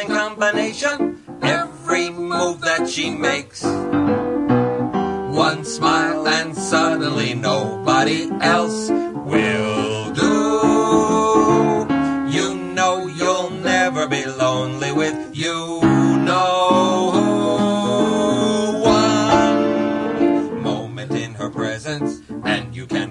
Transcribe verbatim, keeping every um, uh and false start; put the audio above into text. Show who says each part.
Speaker 1: thrilling combination, every move that she makes. One smile and suddenly nobody else will do. You know you'll never be lonely with you know who. One moment in her presence and you can